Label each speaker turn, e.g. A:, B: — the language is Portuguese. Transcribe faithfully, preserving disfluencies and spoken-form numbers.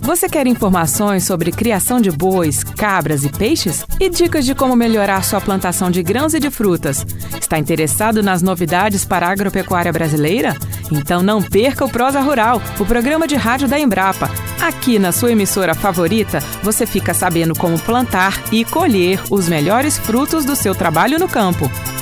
A: Você quer informações sobre criação de bois, cabras e peixes? E dicas de como melhorar sua plantação de grãos e de frutas? Está interessado nas novidades para a agropecuária brasileira? Então não perca o Prosa Rural, o programa de rádio da Embrapa. Aqui na sua emissora favorita, você fica sabendo como plantar e colher os melhores frutos do seu trabalho no campo.